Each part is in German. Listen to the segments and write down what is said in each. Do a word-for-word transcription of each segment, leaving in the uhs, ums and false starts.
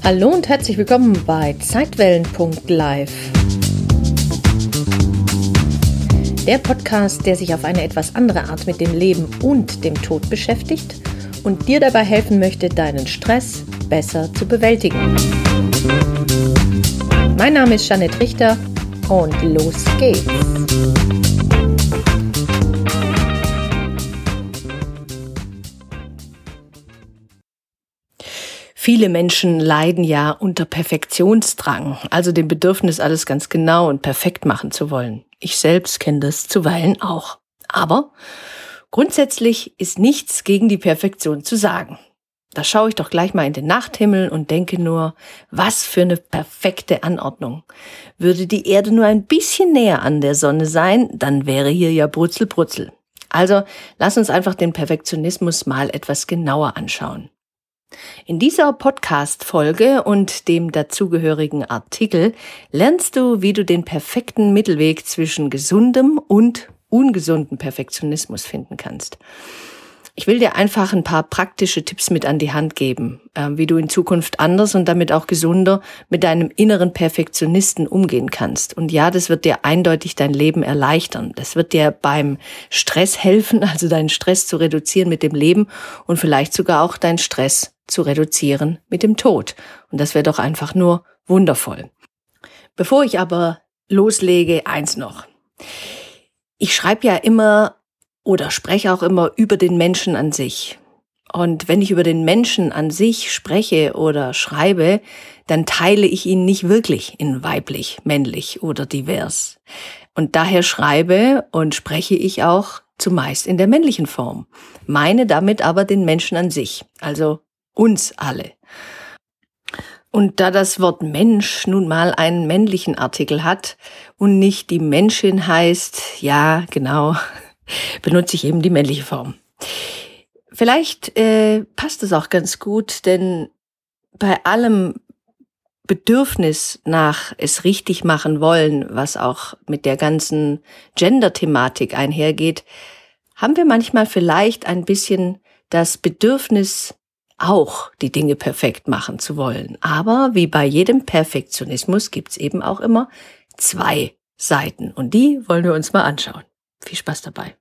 Hallo und herzlich willkommen bei Zeitwellen Punkt live. Der Podcast, der sich auf eine etwas andere Art mit dem Leben und dem Tod beschäftigt und dir dabei helfen möchte, deinen Stress besser zu bewältigen. Mein Name ist Jeanette Richter und los geht's. Viele Menschen leiden ja unter Perfektionsdrang, also dem Bedürfnis, alles ganz genau und perfekt machen zu wollen. Ich selbst kenne das zuweilen auch. Aber grundsätzlich ist nichts gegen die Perfektion zu sagen. Da schaue ich doch gleich mal in den Nachthimmel und denke nur, was für eine perfekte Anordnung. Würde die Erde nur ein bisschen näher an der Sonne sein, dann wäre hier ja Brutzel, Brutzel. Also lass uns einfach den Perfektionismus mal etwas genauer anschauen. In dieser Podcast-Folge und dem dazugehörigen Artikel lernst du, wie du den perfekten Mittelweg zwischen gesundem und ungesundem Perfektionismus finden kannst. Ich will dir einfach ein paar praktische Tipps mit an die Hand geben, äh, wie du in Zukunft anders und damit auch gesunder mit deinem inneren Perfektionisten umgehen kannst. Und ja, das wird dir eindeutig dein Leben erleichtern. Das wird dir beim Stress helfen, also deinen Stress zu reduzieren mit dem Leben und vielleicht sogar auch deinen Stress zu reduzieren mit dem Tod. Und das wäre doch einfach nur wundervoll. Bevor ich aber loslege, eins noch. Ich schreibe ja immer oder spreche auch immer über den Menschen an sich. Und wenn ich über den Menschen an sich spreche oder schreibe, dann teile ich ihn nicht wirklich in weiblich, männlich oder divers. Und daher schreibe und spreche ich auch zumeist in der männlichen Form. Meine damit aber den Menschen an sich, also uns alle. Und da das Wort Mensch nun mal einen männlichen Artikel hat und nicht die Menschin heißt, ja, genau, benutze ich eben die männliche Form. Vielleicht äh, passt es auch ganz gut, denn bei allem Bedürfnis nach es richtig machen wollen, was auch mit der ganzen Gender-Thematik einhergeht, haben wir manchmal vielleicht ein bisschen das Bedürfnis, auch die Dinge perfekt machen zu wollen. Aber wie bei jedem Perfektionismus gibt's eben auch immer zwei Seiten. Und die wollen wir uns mal anschauen. Viel Spaß dabei.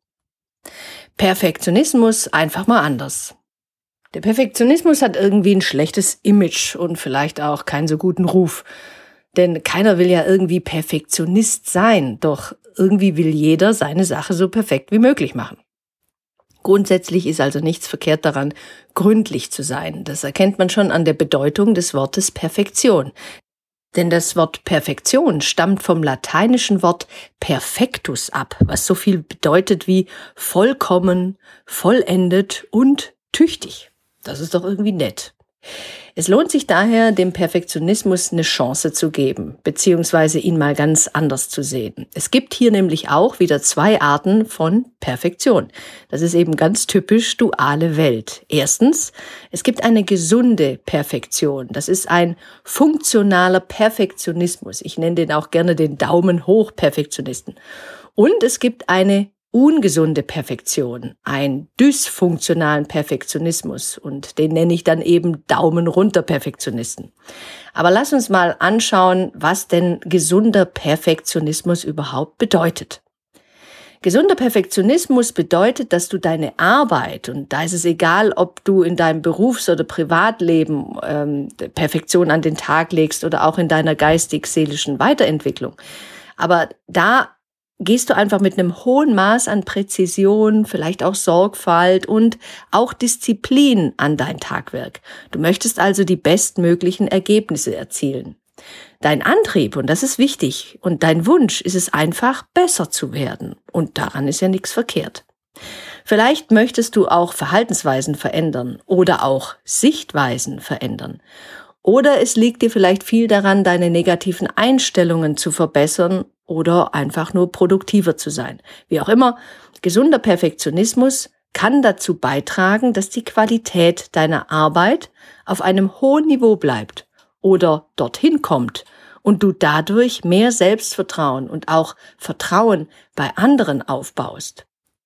Perfektionismus einfach mal anders. Der Perfektionismus hat irgendwie ein schlechtes Image und vielleicht auch keinen so guten Ruf. Denn keiner will ja irgendwie Perfektionist sein. Doch irgendwie will jeder seine Sache so perfekt wie möglich machen. Grundsätzlich ist also nichts verkehrt daran, gründlich zu sein. Das erkennt man schon an der Bedeutung des Wortes Perfektion. Denn das Wort Perfektion stammt vom lateinischen Wort perfectus ab, was so viel bedeutet wie vollkommen, vollendet und tüchtig. Das ist doch irgendwie nett. Es lohnt sich daher, dem Perfektionismus eine Chance zu geben, beziehungsweise ihn mal ganz anders zu sehen. Es gibt hier nämlich auch wieder zwei Arten von Perfektion. Das ist eben ganz typisch duale Welt. Erstens, es gibt eine gesunde Perfektion. Das ist ein funktionaler Perfektionismus. Ich nenne den auch gerne den Daumen-hoch-Perfektionisten. Und es gibt eine ungesunde Perfektion, einen dysfunktionalen Perfektionismus und den nenne ich dann eben Daumen runter Perfektionisten. Aber lass uns mal anschauen, was denn gesunder Perfektionismus überhaupt bedeutet. Gesunder Perfektionismus bedeutet, dass du deine Arbeit, und da ist es egal, ob du in deinem Berufs- oder Privatleben ähm, Perfektion an den Tag legst oder auch in deiner geistig-seelischen Weiterentwicklung, aber da gehst du einfach mit einem hohen Maß an Präzision, vielleicht auch Sorgfalt und auch Disziplin an dein Tagwerk. Du möchtest also die bestmöglichen Ergebnisse erzielen. Dein Antrieb, und das ist wichtig, und dein Wunsch ist es einfach, besser zu werden. Und daran ist ja nichts verkehrt. Vielleicht möchtest du auch Verhaltensweisen verändern oder auch Sichtweisen verändern. Oder es liegt dir vielleicht viel daran, deine negativen Einstellungen zu verbessern oder einfach nur produktiver zu sein. Wie auch immer, gesunder Perfektionismus kann dazu beitragen, dass die Qualität deiner Arbeit auf einem hohen Niveau bleibt oder dorthin kommt und du dadurch mehr Selbstvertrauen und auch Vertrauen bei anderen aufbaust.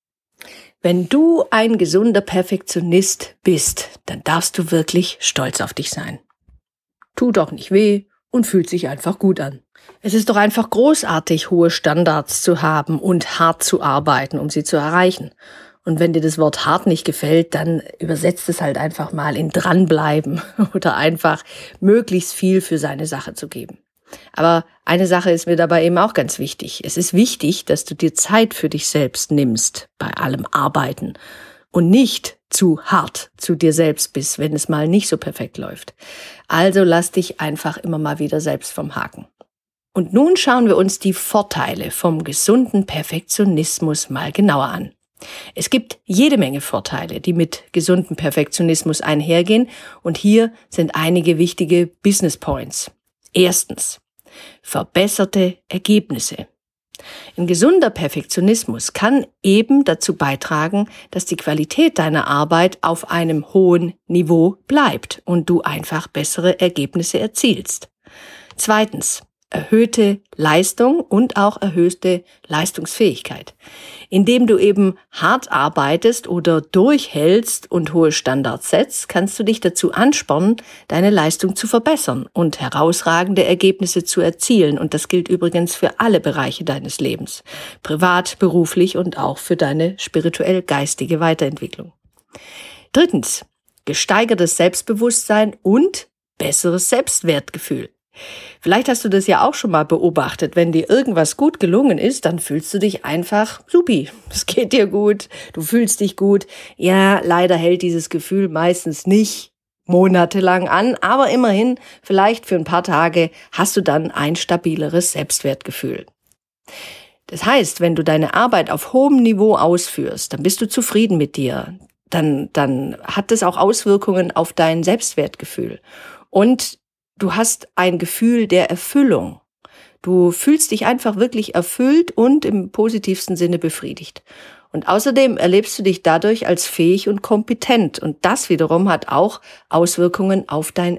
Wenn du ein gesunder Perfektionist bist, dann darfst du wirklich stolz auf dich sein. tut auch nicht weh und fühlt sich einfach gut an. Es ist doch einfach großartig, hohe Standards zu haben und hart zu arbeiten, um sie zu erreichen. Und wenn dir das Wort hart nicht gefällt, dann übersetzt es halt einfach mal in dranbleiben oder einfach möglichst viel für seine Sache zu geben. Aber eine Sache ist mir dabei eben auch ganz wichtig. Es ist wichtig, dass du dir Zeit für dich selbst nimmst bei allem Arbeiten und nicht zu hart zu dir selbst bist, wenn es mal nicht so perfekt läuft. Also lass dich einfach immer mal wieder selbst vom Haken. Und nun schauen wir uns die Vorteile vom gesunden Perfektionismus mal genauer an. Es gibt jede Menge Vorteile, die mit gesundem Perfektionismus einhergehen, und hier sind einige wichtige Business Points. Erstens, verbesserte Ergebnisse. Ein gesunder Perfektionismus kann eben dazu beitragen, dass die Qualität deiner Arbeit auf einem hohen Niveau bleibt und du einfach bessere Ergebnisse erzielst. Zweitens, erhöhte Leistung und auch erhöhte Leistungsfähigkeit. Indem du eben hart arbeitest oder durchhältst und hohe Standards setzt, kannst du dich dazu anspornen, deine Leistung zu verbessern und herausragende Ergebnisse zu erzielen. Und das gilt übrigens für alle Bereiche deines Lebens, privat, beruflich und auch für deine spirituell-geistige Weiterentwicklung. Drittens, gesteigertes Selbstbewusstsein und besseres Selbstwertgefühl. Vielleicht hast du das ja auch schon mal beobachtet. Wenn dir irgendwas gut gelungen ist, dann fühlst du dich einfach supi. Es geht dir gut, du fühlst dich gut. Ja, leider hält dieses Gefühl meistens nicht monatelang an, aber immerhin, vielleicht für ein paar Tage hast du dann ein stabileres Selbstwertgefühl. Das heißt, wenn du deine Arbeit auf hohem Niveau ausführst, dann bist du zufrieden mit dir. Dann, dann hat das auch Auswirkungen auf dein Selbstwertgefühl. Und du hast ein Gefühl der Erfüllung. Du fühlst dich einfach wirklich erfüllt und im positivsten Sinne befriedigt. Und außerdem erlebst du dich dadurch als fähig und kompetent. Und das wiederum hat auch Auswirkungen auf dein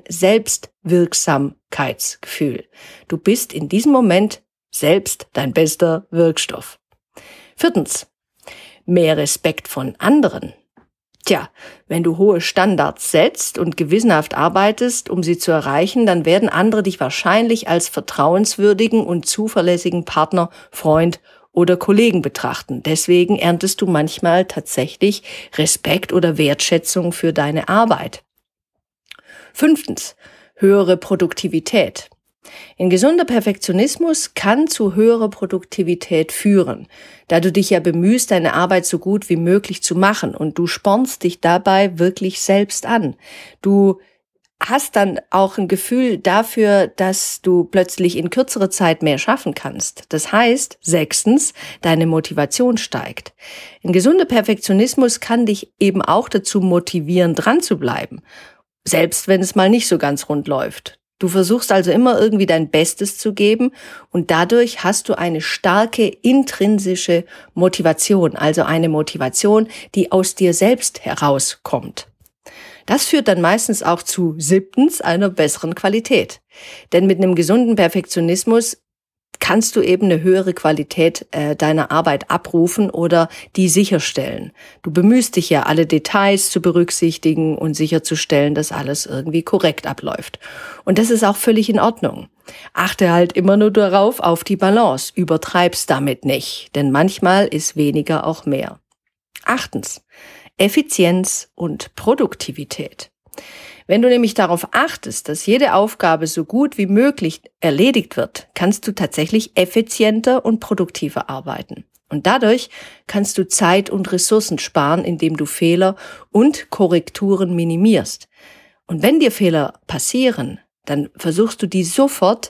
Selbstwirksamkeitsgefühl. Du bist in diesem Moment selbst dein bester Wirkstoff. Viertens, mehr Respekt von anderen. Tja, wenn du hohe Standards setzt und gewissenhaft arbeitest, um sie zu erreichen, dann werden andere dich wahrscheinlich als vertrauenswürdigen und zuverlässigen Partner, Freund oder Kollegen betrachten. Deswegen erntest du manchmal tatsächlich Respekt oder Wertschätzung für deine Arbeit. Fünftens, höhere Produktivität. Ein gesunder Perfektionismus kann zu höherer Produktivität führen, da du dich ja bemühst, deine Arbeit so gut wie möglich zu machen, und du spornst dich dabei wirklich selbst an. Du hast dann auch ein Gefühl dafür, dass du plötzlich in kürzerer Zeit mehr schaffen kannst. Das heißt, sechstens, deine Motivation steigt. Ein gesunder Perfektionismus kann dich eben auch dazu motivieren, dran zu bleiben, selbst wenn es mal nicht so ganz rund läuft. Du versuchst also immer irgendwie dein Bestes zu geben, und dadurch hast du eine starke intrinsische Motivation, also eine Motivation, die aus dir selbst herauskommt. Das führt dann meistens auch zu siebtens einer besseren Qualität. Denn mit einem gesunden Perfektionismus kannst du eben eine höhere Qualität äh, deiner Arbeit abrufen oder die sicherstellen. Du bemühst dich ja, alle Details zu berücksichtigen und sicherzustellen, dass alles irgendwie korrekt abläuft. Und das ist auch völlig in Ordnung. Achte halt immer nur darauf, auf die Balance. Übertreib's damit nicht, denn manchmal ist weniger auch mehr. Achtens, Effizienz und Produktivität. Wenn du nämlich darauf achtest, dass jede Aufgabe so gut wie möglich erledigt wird, kannst du tatsächlich effizienter und produktiver arbeiten. Und dadurch kannst du Zeit und Ressourcen sparen, indem du Fehler und Korrekturen minimierst. Und wenn dir Fehler passieren, dann versuchst du die sofort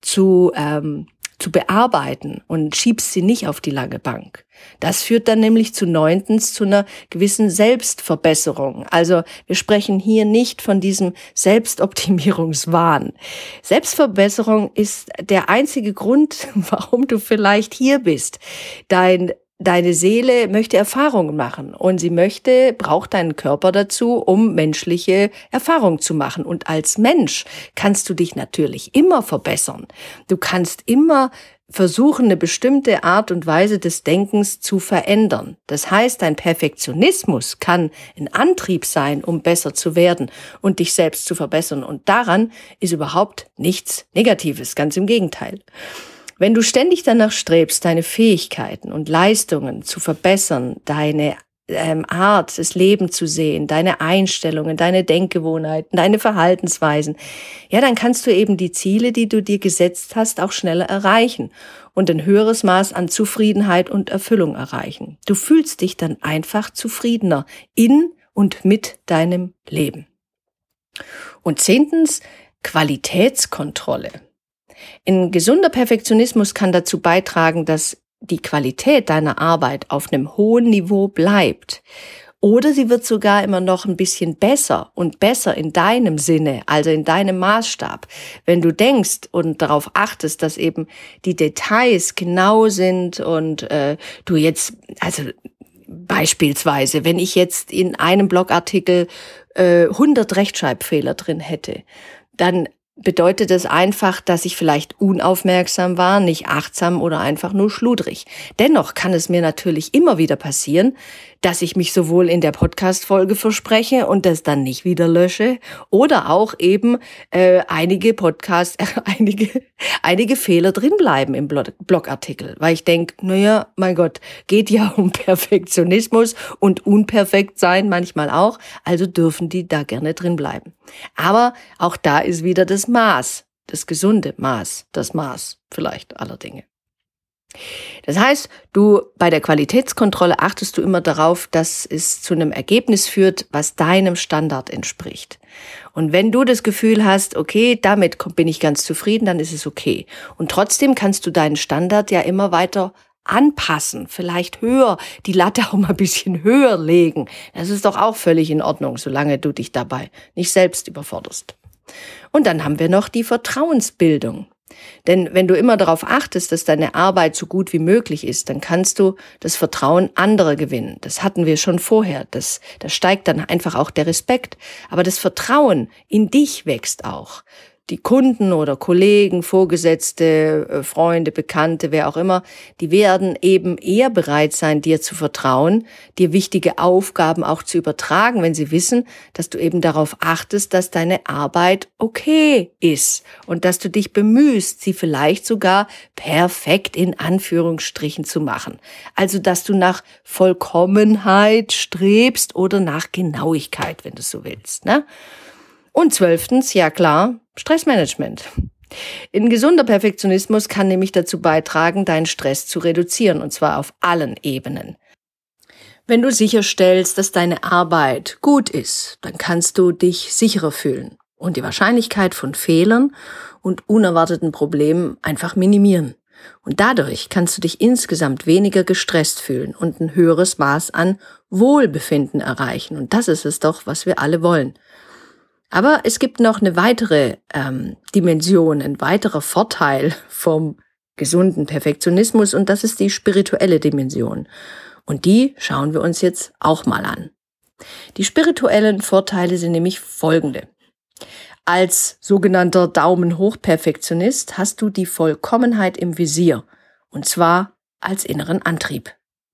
zu ähm, zu bearbeiten und schiebst sie nicht auf die lange Bank. Das führt dann nämlich zu neuntens zu einer gewissen Selbstverbesserung. Also wir sprechen hier nicht von diesem Selbstoptimierungswahn. Selbstverbesserung ist der einzige Grund, warum du vielleicht hier bist. Dein Deine Seele möchte Erfahrungen machen, und sie möchte, braucht deinen Körper dazu, um menschliche Erfahrungen zu machen. Und als Mensch kannst du dich natürlich immer verbessern. Du kannst immer versuchen, eine bestimmte Art und Weise des Denkens zu verändern. Das heißt, dein Perfektionismus kann ein Antrieb sein, um besser zu werden und dich selbst zu verbessern. Und daran ist überhaupt nichts Negatives, ganz im Gegenteil. Wenn du ständig danach strebst, deine Fähigkeiten und Leistungen zu verbessern, deine ähm, Art, das Leben zu sehen, deine Einstellungen, deine Denkgewohnheiten, deine Verhaltensweisen, ja, dann kannst du eben die Ziele, die du dir gesetzt hast, auch schneller erreichen und ein höheres Maß an Zufriedenheit und Erfüllung erreichen. Du fühlst dich dann einfach zufriedener in und mit deinem Leben. Und zehntens, Qualitätskontrolle. Ein gesunder Perfektionismus kann dazu beitragen, dass die Qualität deiner Arbeit auf einem hohen Niveau bleibt. Oder sie wird sogar immer noch ein bisschen besser und besser in deinem Sinne, also in deinem Maßstab. Wenn du denkst und darauf achtest, dass eben die Details genau sind und äh, du jetzt, also beispielsweise, wenn ich jetzt in einem Blogartikel äh, hundert Rechtschreibfehler drin hätte, dann bedeutet es einfach, dass ich vielleicht unaufmerksam war, nicht achtsam oder einfach nur schludrig. Dennoch kann es mir natürlich immer wieder passieren, dass ich mich sowohl in der Podcast-Folge verspreche und das dann nicht wieder lösche oder auch eben äh, einige Podcast, äh, einige einige Fehler drin bleiben im Blogartikel, weil ich denke, naja, mein Gott, geht ja um Perfektionismus und unperfekt sein manchmal auch, also dürfen die da gerne drin bleiben. Aber auch da ist wieder das Maß, das gesunde Maß, das Maß vielleicht aller Dinge. Das heißt, du bei der Qualitätskontrolle achtest du immer darauf, dass es zu einem Ergebnis führt, was deinem Standard entspricht. Und wenn du das Gefühl hast, okay, damit bin ich ganz zufrieden, dann ist es okay. Und trotzdem kannst du deinen Standard ja immer weiter anpassen, vielleicht höher, die Latte auch mal ein bisschen höher legen. Das ist doch auch völlig in Ordnung, solange du dich dabei nicht selbst überforderst. Und dann haben wir noch die Vertrauensbildung. Denn wenn du immer darauf achtest, dass deine Arbeit so gut wie möglich ist, dann kannst du das Vertrauen anderer gewinnen. Das hatten wir schon vorher. Das, da steigt dann einfach auch der Respekt. Aber das Vertrauen in dich wächst auch. Die Kunden oder Kollegen, Vorgesetzte, Freunde, Bekannte, wer auch immer, die werden eben eher bereit sein, dir zu vertrauen, dir wichtige Aufgaben auch zu übertragen, wenn sie wissen, dass du eben darauf achtest, dass deine Arbeit okay ist und dass du dich bemühst, sie vielleicht sogar perfekt in Anführungsstrichen zu machen. Also, dass du nach Vollkommenheit strebst oder nach Genauigkeit, wenn du so willst, ne? Und zwölftens, ja klar, Stressmanagement. Ein gesunder Perfektionismus kann nämlich dazu beitragen, deinen Stress zu reduzieren, und zwar auf allen Ebenen. Wenn du sicherstellst, dass deine Arbeit gut ist, dann kannst du dich sicherer fühlen und die Wahrscheinlichkeit von Fehlern und unerwarteten Problemen einfach minimieren. Und dadurch kannst du dich insgesamt weniger gestresst fühlen und ein höheres Maß an Wohlbefinden erreichen. Und das ist es doch, was wir alle wollen. Aber es gibt noch eine weitere ähm, Dimension, ein weiterer Vorteil vom gesunden Perfektionismus, und das ist die spirituelle Dimension. Und die schauen wir uns jetzt auch mal an. Die spirituellen Vorteile sind nämlich folgende. Als sogenannter Daumen-hoch-Perfektionist hast du die Vollkommenheit im Visier, und zwar als inneren Antrieb.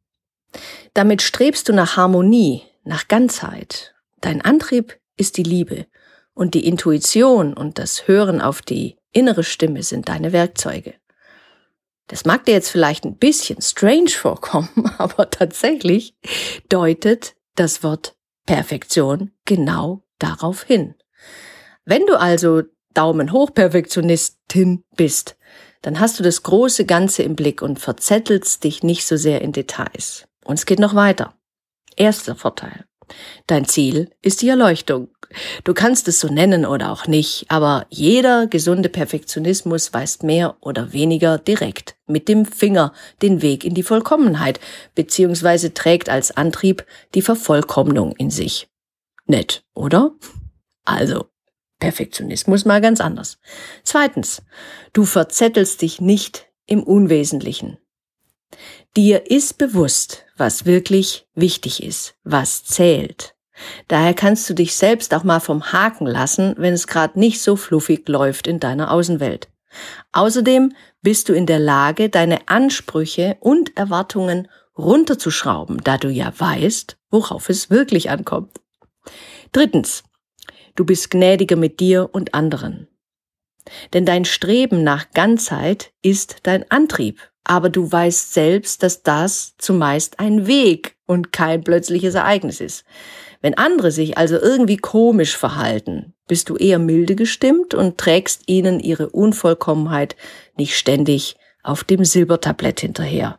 Damit strebst du nach Harmonie, nach Ganzheit. Dein Antrieb ist die Liebe. Und die Intuition und das Hören auf die innere Stimme sind deine Werkzeuge. Das mag dir jetzt vielleicht ein bisschen strange vorkommen, aber tatsächlich deutet das Wort Perfektion genau darauf hin. Wenn du also Daumen hoch Perfektionistin bist, dann hast du das große Ganze im Blick und verzettelst dich nicht so sehr in Details. Und es geht noch weiter. Erster Vorteil. Dein Ziel ist die Erleuchtung. Du kannst es so nennen oder auch nicht, aber jeder gesunde Perfektionismus weist mehr oder weniger direkt mit dem Finger den Weg in die Vollkommenheit, beziehungsweise trägt als Antrieb die Vervollkommnung in sich. Nett, oder? Also, Perfektionismus mal ganz anders. Zweitens, du verzettelst dich nicht im Unwesentlichen. Dir ist bewusst, was wirklich wichtig ist, was zählt. Daher kannst du dich selbst auch mal vom Haken lassen, wenn es gerade nicht so fluffig läuft in deiner Außenwelt. Außerdem bist du in der Lage, deine Ansprüche und Erwartungen runterzuschrauben, da du ja weißt, worauf es wirklich ankommt. Drittens, du bist gnädiger mit dir und anderen. Denn dein Streben nach Ganzheit ist dein Antrieb, aber du weißt selbst, dass das zumeist ein Weg und kein plötzliches Ereignis ist. Wenn andere sich also irgendwie komisch verhalten, bist du eher milde gestimmt und trägst ihnen ihre Unvollkommenheit nicht ständig auf dem Silbertablett hinterher.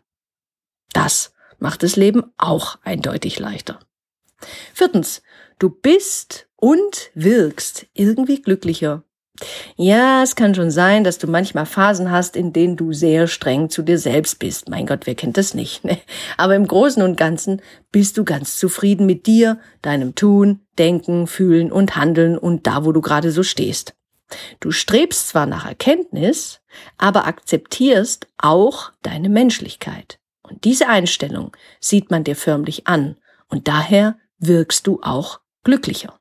Das macht das Leben auch eindeutig leichter. Viertens, du bist und wirkst irgendwie glücklicher. Ja, es kann schon sein, dass du manchmal Phasen hast, in denen du sehr streng zu dir selbst bist. Mein Gott, wer kennt das nicht, ne? Aber im Großen und Ganzen bist du ganz zufrieden mit dir, deinem Tun, Denken, Fühlen und Handeln und da, wo du gerade so stehst. Du strebst zwar nach Erkenntnis, aber akzeptierst auch deine Menschlichkeit. Und diese Einstellung sieht man dir förmlich an und daher wirkst du auch glücklicher.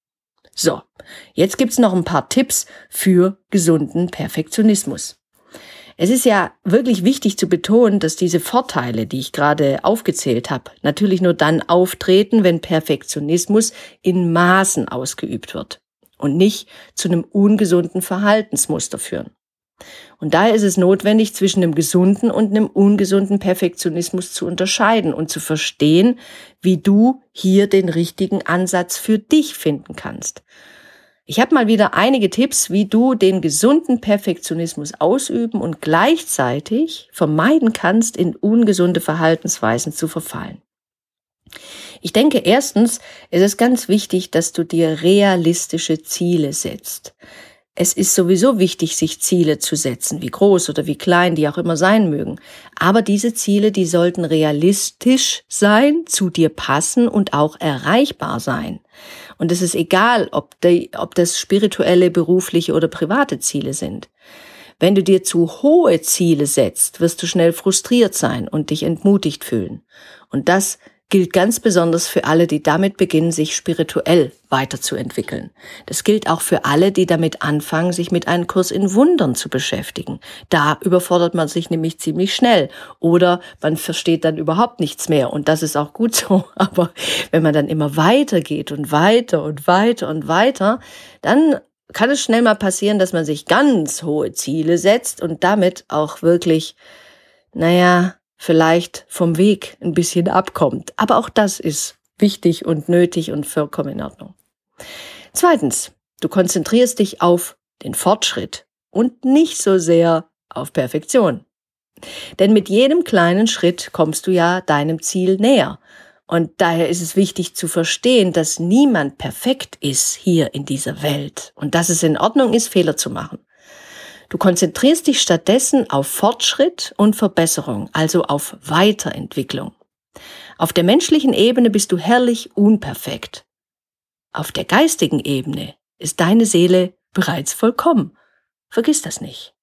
So, jetzt gibt's noch ein paar Tipps für gesunden Perfektionismus. Es ist ja wirklich wichtig zu betonen, dass diese Vorteile, die ich gerade aufgezählt habe, natürlich nur dann auftreten, wenn Perfektionismus in Maßen ausgeübt wird und nicht zu einem ungesunden Verhaltensmuster führen. Und daher ist es notwendig, zwischen einem gesunden und einem ungesunden Perfektionismus zu unterscheiden und zu verstehen, wie du hier den richtigen Ansatz für dich finden kannst. Ich habe mal wieder einige Tipps, wie du den gesunden Perfektionismus ausüben und gleichzeitig vermeiden kannst, in ungesunde Verhaltensweisen zu verfallen. Ich denke, erstens ist es ganz wichtig, dass du dir realistische Ziele setzt. Es ist sowieso wichtig, sich Ziele zu setzen, wie groß oder wie klein die auch immer sein mögen. Aber diese Ziele, die sollten realistisch sein, zu dir passen und auch erreichbar sein. Und es ist egal, ob, die, ob das spirituelle, berufliche oder private Ziele sind. Wenn du dir zu hohe Ziele setzt, wirst du schnell frustriert sein und dich entmutigt fühlen. Und das gilt ganz besonders für alle, die damit beginnen, sich spirituell weiterzuentwickeln. Das gilt auch für alle, die damit anfangen, sich mit einem Kurs in Wundern zu beschäftigen. Da überfordert man sich nämlich ziemlich schnell oder man versteht dann überhaupt nichts mehr und das ist auch gut so. Aber wenn man dann immer weitergeht und weiter und weiter und weiter, dann kann es schnell mal passieren, dass man sich ganz hohe Ziele setzt und damit auch wirklich, naja, vielleicht vom Weg ein bisschen abkommt. Aber auch das ist wichtig und nötig und vollkommen in Ordnung. Zweitens, du konzentrierst dich auf den Fortschritt und nicht so sehr auf Perfektion. Denn mit jedem kleinen Schritt kommst du ja deinem Ziel näher. Und daher ist es wichtig zu verstehen, dass niemand perfekt ist hier in dieser Welt und dass es in Ordnung ist, Fehler zu machen. Du konzentrierst dich stattdessen auf Fortschritt und Verbesserung, also auf Weiterentwicklung. Auf der menschlichen Ebene bist du herrlich unperfekt. Auf der geistigen Ebene ist deine Seele bereits vollkommen. Vergiss das nicht.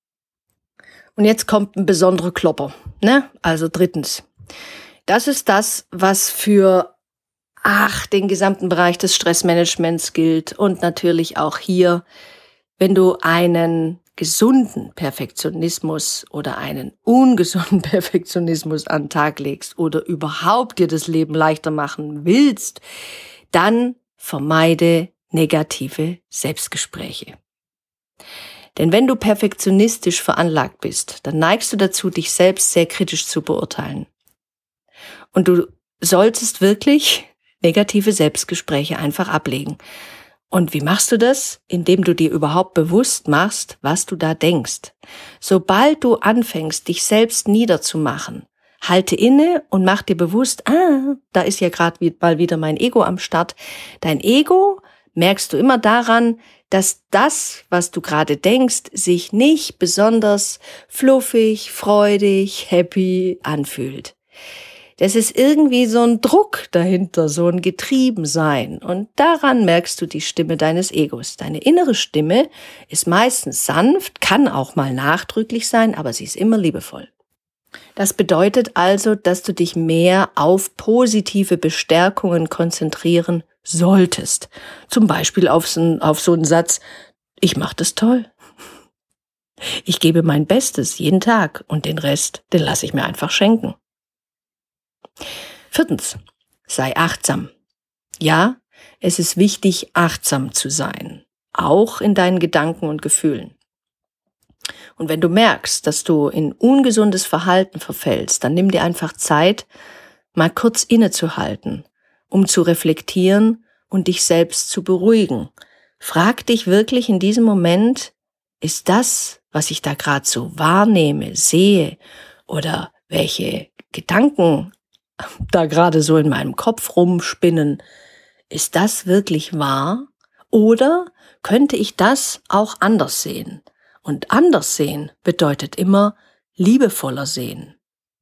Und jetzt kommt ein besonderer Klopper, ne? Also drittens. Das ist das, was für ach, den gesamten Bereich des Stressmanagements gilt und natürlich auch hier, wenn du einen gesunden Perfektionismus oder einen ungesunden Perfektionismus an den Tag legst oder überhaupt dir das Leben leichter machen willst, dann vermeide negative Selbstgespräche. Denn wenn du perfektionistisch veranlagt bist, dann neigst du dazu, dich selbst sehr kritisch zu beurteilen. Und du solltest wirklich negative Selbstgespräche einfach ablegen. Und wie machst du das? Indem du dir überhaupt bewusst machst, was du da denkst. Sobald du anfängst, dich selbst niederzumachen, halte inne und mach dir bewusst, ah, da ist ja gerade mal wieder mein Ego am Start. Dein Ego merkst du immer daran, dass das, was du gerade denkst, sich nicht besonders fluffig, freudig, happy anfühlt. Das ist irgendwie so ein Druck dahinter, so ein Getriebensein. Und daran merkst du die Stimme deines Egos. Deine innere Stimme ist meistens sanft, kann auch mal nachdrücklich sein, aber sie ist immer liebevoll. Das bedeutet also, dass du dich mehr auf positive Bestärkungen konzentrieren solltest. Zum Beispiel auf so, auf so einen Satz, ich mach das toll. Ich gebe mein Bestes jeden Tag und den Rest, den lasse ich mir einfach schenken. Viertens, sei achtsam. Ja, es ist wichtig, achtsam zu sein, auch in deinen Gedanken und Gefühlen. Und wenn du merkst, dass du in ungesundes Verhalten verfällst, dann nimm dir einfach Zeit, mal kurz innezuhalten, um zu reflektieren und dich selbst zu beruhigen. Frag dich wirklich in diesem Moment, ist das, was ich da gerade so wahrnehme, sehe oder welche Gedanken da gerade so in meinem Kopf rumspinnen, ist das wirklich wahr? Oder könnte ich das auch anders sehen? Und anders sehen bedeutet immer liebevoller sehen.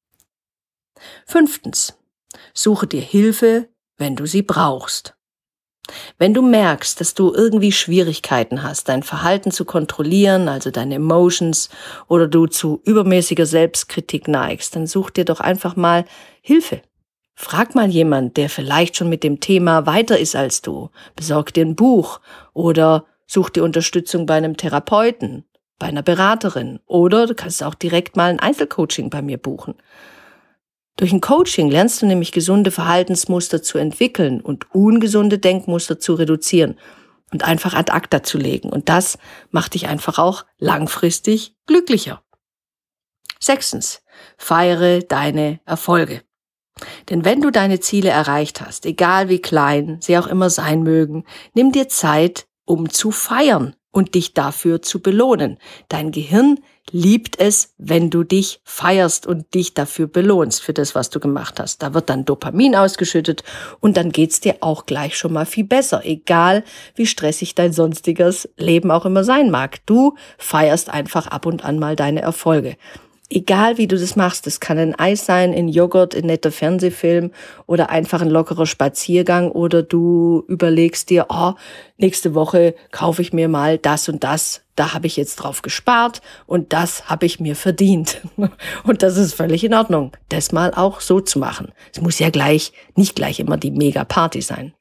Fünftens, suche dir Hilfe, wenn du sie brauchst. Wenn du merkst, dass du irgendwie Schwierigkeiten hast, dein Verhalten zu kontrollieren, also deine Emotions, oder du zu übermäßiger Selbstkritik neigst, dann such dir doch einfach mal Hilfe. Frag mal jemand, der vielleicht schon mit dem Thema weiter ist als du. Besorg dir ein Buch oder such dir Unterstützung bei einem Therapeuten, bei einer Beraterin, oder du kannst auch direkt mal ein Einzelcoaching bei mir buchen. Durch ein Coaching lernst du nämlich gesunde Verhaltensmuster zu entwickeln und ungesunde Denkmuster zu reduzieren und einfach ad acta zu legen. Und das macht dich einfach auch langfristig glücklicher. Sechstens, feiere deine Erfolge. Denn wenn du deine Ziele erreicht hast, egal wie klein sie auch immer sein mögen, nimm dir Zeit, um zu feiern und dich dafür zu belohnen. Dein Gehirn liebt es, wenn du dich feierst und dich dafür belohnst, für das, was du gemacht hast. Da wird dann Dopamin ausgeschüttet und dann geht's dir auch gleich schon mal viel besser, egal wie stressig dein sonstiges Leben auch immer sein mag. Du feierst einfach ab und an mal deine Erfolge. Egal wie du das machst, es kann ein Eis sein, ein Joghurt, ein netter Fernsehfilm oder einfach ein lockerer Spaziergang oder du überlegst dir, oh, nächste Woche kaufe ich mir mal das und das, da habe ich jetzt drauf gespart und das habe ich mir verdient. Und das ist völlig in Ordnung, das mal auch so zu machen. Es muss ja gleich, nicht gleich immer die Mega-Party sein.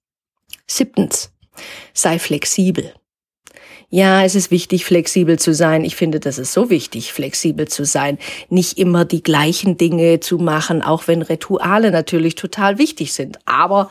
Siebtens, sei flexibel. Ja, es ist wichtig, flexibel zu sein. Ich finde, das ist so wichtig, flexibel zu sein. Nicht immer die gleichen Dinge zu machen, auch wenn Rituale natürlich total wichtig sind. Aber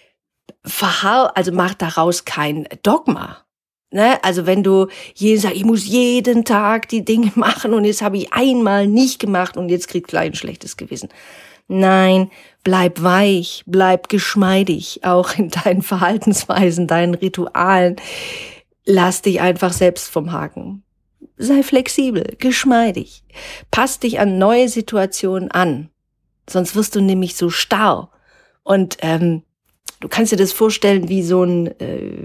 verharr, also mach daraus kein Dogma. Ne? Also wenn du jeden sagst, ich muss jeden Tag die Dinge machen und jetzt habe ich einmal nicht gemacht und jetzt krieg ich gleich ein schlechtes Gewissen. Nein, bleib weich, bleib geschmeidig, auch in deinen Verhaltensweisen, deinen Ritualen. Lass dich einfach selbst vom Haken. Sei flexibel, geschmeidig. Pass dich an neue Situationen an. Sonst wirst du nämlich so starr. Und ähm, du kannst dir das vorstellen wie so ein äh,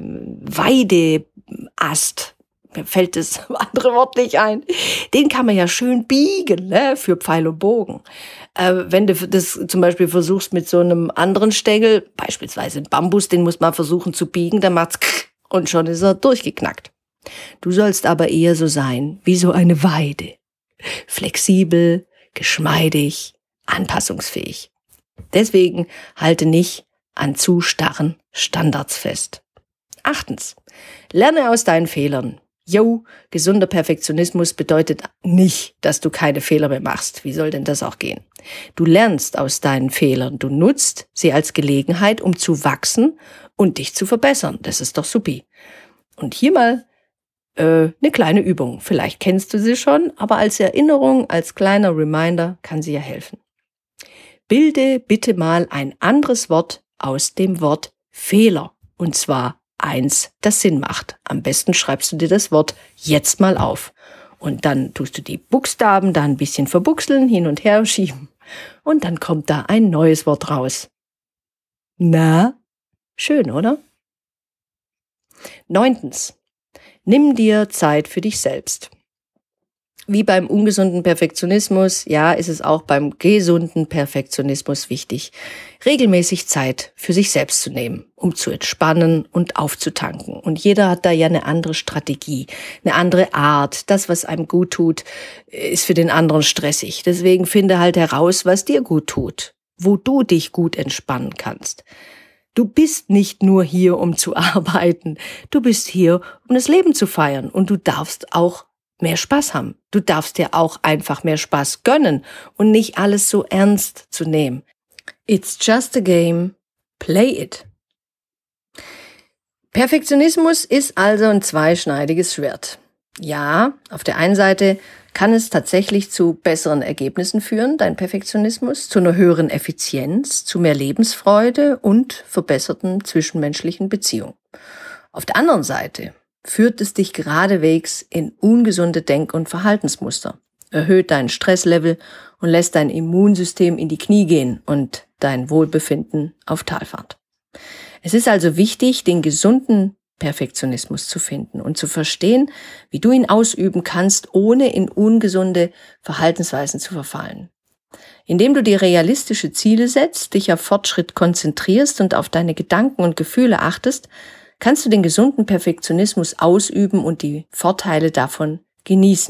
Weideast. Mir fällt das andere Wort nicht ein. Den kann man ja schön biegen, ne, für Pfeil und Bogen. Äh, wenn du das zum Beispiel versuchst mit so einem anderen Stängel, beispielsweise ein Bambus, den muss man versuchen zu biegen, dann macht's und schon ist er durchgeknackt. Du sollst aber eher so sein wie so eine Weide. Flexibel, geschmeidig, anpassungsfähig. Deswegen halte nicht an zu starren Standards fest. Achtens, lerne aus deinen Fehlern. Jo, gesunder Perfektionismus bedeutet nicht, dass du keine Fehler mehr machst. Wie soll denn das auch gehen? Du lernst aus deinen Fehlern. Du nutzt sie als Gelegenheit, um zu wachsen und dich zu verbessern. Das ist doch supi. Und hier mal äh, eine kleine Übung. Vielleicht kennst du sie schon, aber als Erinnerung, als kleiner Reminder kann sie ja helfen. Bilde bitte mal ein anderes Wort aus dem Wort Fehler. Und zwar eins, das Sinn macht. Am besten schreibst du dir das Wort jetzt mal auf. Und dann tust du die Buchstaben da ein bisschen verbuchseln, hin und her schieben. Und dann kommt da ein neues Wort raus. Na? Schön, oder? Neuntens. Nimm dir Zeit für dich selbst. Wie beim ungesunden Perfektionismus, ja, ist es auch beim gesunden Perfektionismus wichtig, regelmäßig Zeit für sich selbst zu nehmen, um zu entspannen und aufzutanken. Und jeder hat da ja eine andere Strategie, eine andere Art. Das, was einem gut tut, ist für den anderen stressig. Deswegen finde halt heraus, was dir gut tut, wo du dich gut entspannen kannst. Du bist nicht nur hier, um zu arbeiten. Du bist hier, um das Leben zu feiern. Und du darfst auch mehr Spaß haben. Du darfst dir auch einfach mehr Spaß gönnen und nicht alles so ernst zu nehmen. It's just a game. Play it. Perfektionismus ist also ein zweischneidiges Schwert. Ja, auf der einen Seite kann es tatsächlich zu besseren Ergebnissen führen, dein Perfektionismus, zu einer höheren Effizienz, zu mehr Lebensfreude und verbesserten zwischenmenschlichen Beziehungen. Auf der anderen Seite führt es dich geradewegs in ungesunde Denk- und Verhaltensmuster, erhöht dein Stresslevel und lässt dein Immunsystem in die Knie gehen und dein Wohlbefinden auf Talfahrt. Es ist also wichtig, den gesunden Perfektionismus zu finden und zu verstehen, wie du ihn ausüben kannst, ohne in ungesunde Verhaltensweisen zu verfallen. Indem du dir realistische Ziele setzt, dich auf Fortschritt konzentrierst und auf deine Gedanken und Gefühle achtest, kannst du den gesunden Perfektionismus ausüben und die Vorteile davon genießen.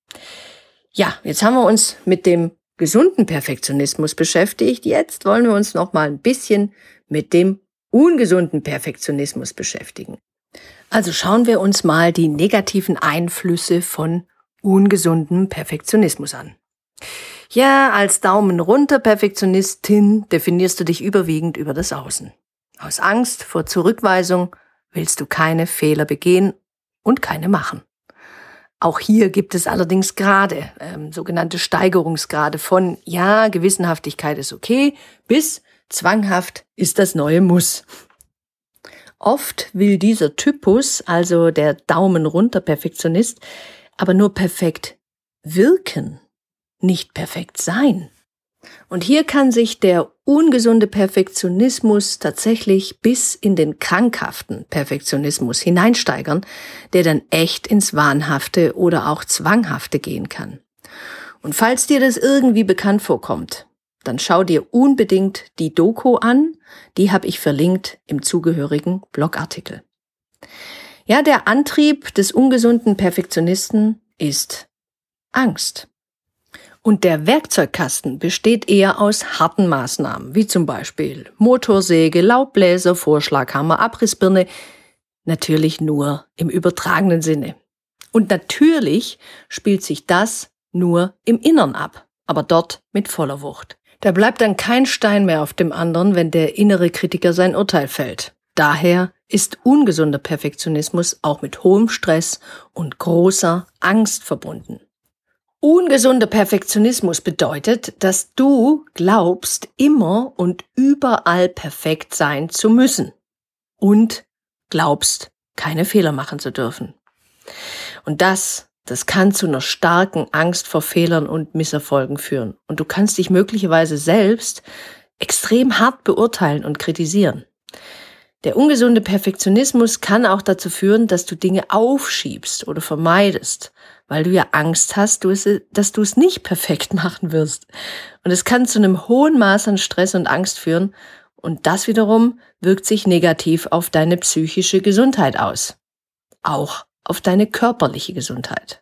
Ja, jetzt haben wir uns mit dem gesunden Perfektionismus beschäftigt. Jetzt wollen wir uns noch mal ein bisschen mit dem ungesunden Perfektionismus beschäftigen. Also schauen wir uns mal die negativen Einflüsse von ungesundem Perfektionismus an. Ja, als Daumen runter Perfektionistin definierst du dich überwiegend über das Außen. Aus Angst vor Zurückweisung willst du keine Fehler begehen und keine machen. Auch hier gibt es allerdings Grade, ähm, sogenannte Steigerungsgrade von, ja, Gewissenhaftigkeit ist okay, bis zwanghaft ist das neue Muss. Oft will dieser Typus, also der Daumen-runter-Perfektionist, aber nur perfekt wirken, nicht perfekt sein. Und hier kann sich der ungesunde Perfektionismus tatsächlich bis in den krankhaften Perfektionismus hineinsteigern, der dann echt ins Wahnhafte oder auch Zwanghafte gehen kann. Und falls dir das irgendwie bekannt vorkommt, dann schau dir unbedingt die Doku an, die habe ich verlinkt im zugehörigen Blogartikel. Ja, der Antrieb des ungesunden Perfektionisten ist Angst. Und der Werkzeugkasten besteht eher aus harten Maßnahmen, wie zum Beispiel Motorsäge, Laubbläser, Vorschlaghammer, Abrissbirne, natürlich nur im übertragenen Sinne. Und natürlich spielt sich das nur im Innern ab, aber dort mit voller Wucht. Da bleibt dann kein Stein mehr auf dem anderen, wenn der innere Kritiker sein Urteil fällt. Daher ist ungesunder Perfektionismus auch mit hohem Stress und großer Angst verbunden. Ungesunder Perfektionismus bedeutet, dass du glaubst, immer und überall perfekt sein zu müssen und glaubst, keine Fehler machen zu dürfen. Und das, das kann zu einer starken Angst vor Fehlern und Misserfolgen führen. Und du kannst dich möglicherweise selbst extrem hart beurteilen und kritisieren. Der ungesunde Perfektionismus kann auch dazu führen, dass du Dinge aufschiebst oder vermeidest, weil du ja Angst hast, dass du es nicht perfekt machen wirst. Und es kann zu einem hohen Maß an Stress und Angst führen. Und das wiederum wirkt sich negativ auf deine psychische Gesundheit aus. Auch auf deine körperliche Gesundheit.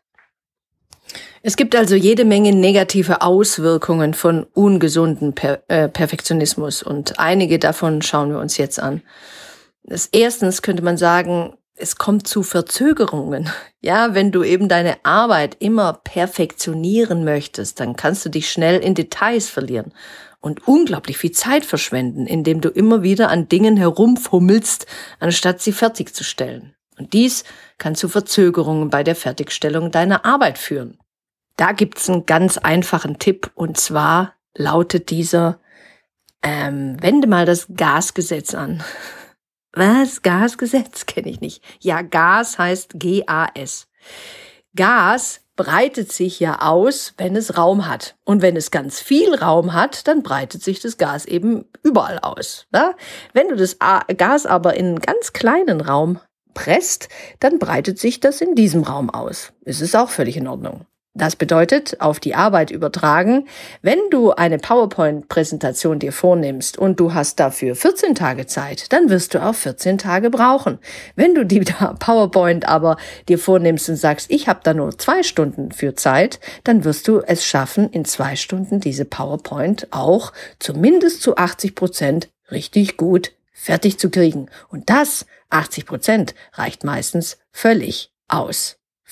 Es gibt also jede Menge negative Auswirkungen von ungesundem per- äh, Perfektionismus. Und einige davon schauen wir uns jetzt an. Das erstens könnte man sagen, es kommt zu Verzögerungen. Ja, wenn du eben deine Arbeit immer perfektionieren möchtest, dann kannst du dich schnell in Details verlieren und unglaublich viel Zeit verschwenden, indem du immer wieder an Dingen herumfummelst, anstatt sie fertigzustellen. Und dies kann zu Verzögerungen bei der Fertigstellung deiner Arbeit führen. Da gibt's einen ganz einfachen Tipp, und zwar lautet dieser, ähm, wende mal das Gasgesetz an. Was? Gasgesetz? Kenne ich nicht. Ja, Gas heißt G A S. Gas breitet sich ja aus, wenn es Raum hat. Und wenn es ganz viel Raum hat, dann breitet sich das Gas eben überall aus. Ja? Wenn du das Gas aber in einen ganz kleinen Raum presst, dann breitet sich das in diesem Raum aus. Es ist auch völlig in Ordnung. Das bedeutet, auf die Arbeit übertragen, wenn du eine PowerPoint-Präsentation dir vornimmst und du hast dafür vierzehn Tage Zeit, dann wirst du auch vierzehn Tage brauchen. Wenn du die PowerPoint aber dir vornimmst und sagst, ich habe da nur zwei Stunden für Zeit, dann wirst du es schaffen, in zwei Stunden diese PowerPoint auch zumindest zu achtzig Prozent richtig gut fertig zu kriegen. Und das, achtzig Prozent, reicht meistens völlig aus.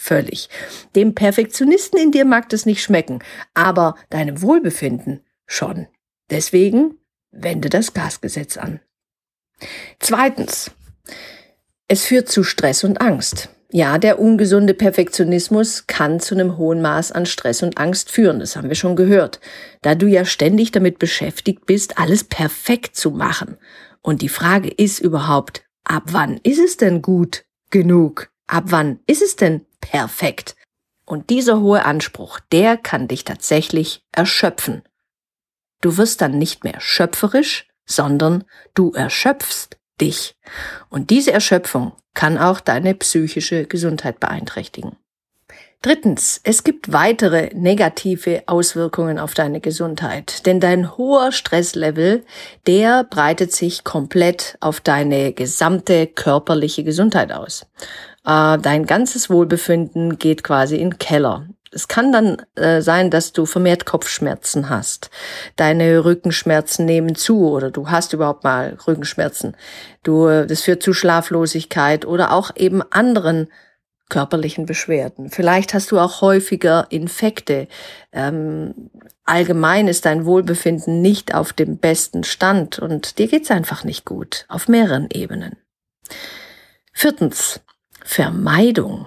völlig. Dem Perfektionisten in dir mag das nicht schmecken, aber deinem Wohlbefinden schon. Deswegen wende das Gasgesetz an. Zweitens. Es führt zu Stress und Angst. Ja, der ungesunde Perfektionismus kann zu einem hohen Maß an Stress und Angst führen, das haben wir schon gehört, da du ja ständig damit beschäftigt bist, alles perfekt zu machen. Und die Frage ist überhaupt, ab wann ist es denn gut genug? Ab wann ist es denn perfekt? Und dieser hohe Anspruch, der kann dich tatsächlich erschöpfen. Du wirst dann nicht mehr schöpferisch, sondern du erschöpfst dich. Und diese Erschöpfung kann auch deine psychische Gesundheit beeinträchtigen. Drittens, es gibt weitere negative Auswirkungen auf deine Gesundheit, denn dein hoher Stresslevel, der breitet sich komplett auf deine gesamte körperliche Gesundheit aus. Äh, dein ganzes Wohlbefinden geht quasi in den Keller. Es kann dann äh, sein, dass du vermehrt Kopfschmerzen hast. Deine Rückenschmerzen nehmen zu oder du hast überhaupt mal Rückenschmerzen. Du, das führt zu Schlaflosigkeit oder auch eben anderen körperlichen Beschwerden. Vielleicht hast du auch häufiger Infekte. Ähm, allgemein ist dein Wohlbefinden nicht auf dem besten Stand und dir geht's einfach nicht gut, auf mehreren Ebenen. Viertens, Vermeidung.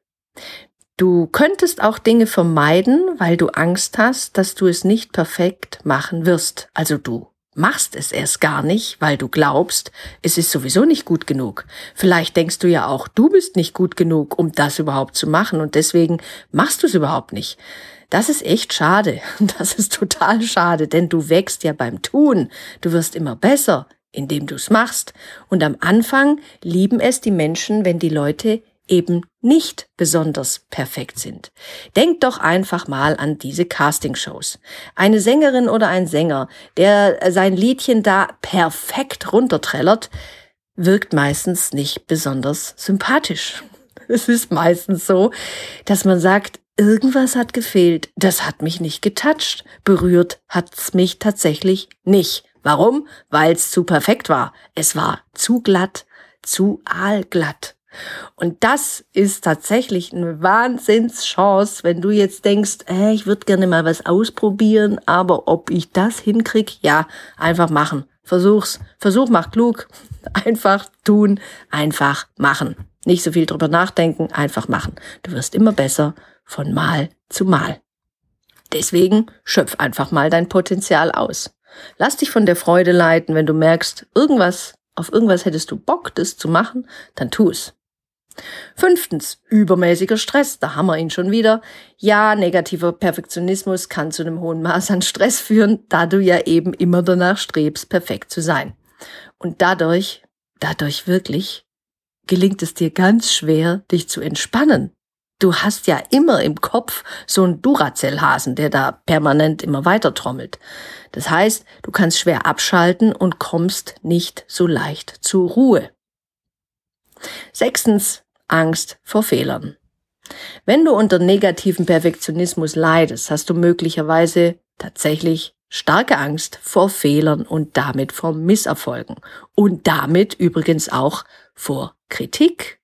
Du könntest auch Dinge vermeiden, weil du Angst hast, dass du es nicht perfekt machen wirst. Also du machst es erst gar nicht, weil du glaubst, es ist sowieso nicht gut genug. Vielleicht denkst du ja auch, du bist nicht gut genug, um das überhaupt zu machen und deswegen machst du es überhaupt nicht. Das ist echt schade. Das ist total schade, denn du wächst ja beim Tun. Du wirst immer besser, indem du es machst. Und am Anfang lieben es die Menschen, wenn die Leute eben nicht besonders perfekt sind. Denk doch einfach mal an diese Castingshows. Eine Sängerin oder ein Sänger, der sein Liedchen da perfekt runterträllert, wirkt meistens nicht besonders sympathisch. Es ist meistens so, dass man sagt, irgendwas hat gefehlt, das hat mich nicht getoucht, berührt hat's mich tatsächlich nicht. Warum? Weil es zu perfekt war. Es war zu glatt, zu aalglatt. Und das ist tatsächlich eine Wahnsinnschance, wenn du jetzt denkst, äh, ich würde gerne mal was ausprobieren, aber ob ich das hinkriege, ja, einfach machen. Versuch's. Versuch macht klug. Einfach tun, einfach machen. Nicht so viel drüber nachdenken, einfach machen. Du wirst immer besser von Mal zu Mal. Deswegen schöpf einfach mal dein Potenzial aus. Lass dich von der Freude leiten, wenn du merkst, irgendwas, auf irgendwas hättest du Bock, das zu machen, dann tu es. Fünftens, übermäßiger Stress, da haben wir ihn schon wieder. Ja, negativer Perfektionismus kann zu einem hohen Maß an Stress führen, da du ja eben immer danach strebst, perfekt zu sein. Und dadurch, dadurch wirklich, gelingt es dir ganz schwer, dich zu entspannen. Du hast ja immer im Kopf so einen Duracell-Hasen, der da permanent immer weiter trommelt. Das heißt, du kannst schwer abschalten und kommst nicht so leicht zur Ruhe. Sechstens, Angst vor Fehlern. Wenn du unter negativen Perfektionismus leidest, hast du möglicherweise tatsächlich starke Angst vor Fehlern und damit vor Misserfolgen. Und damit übrigens auch vor Kritik.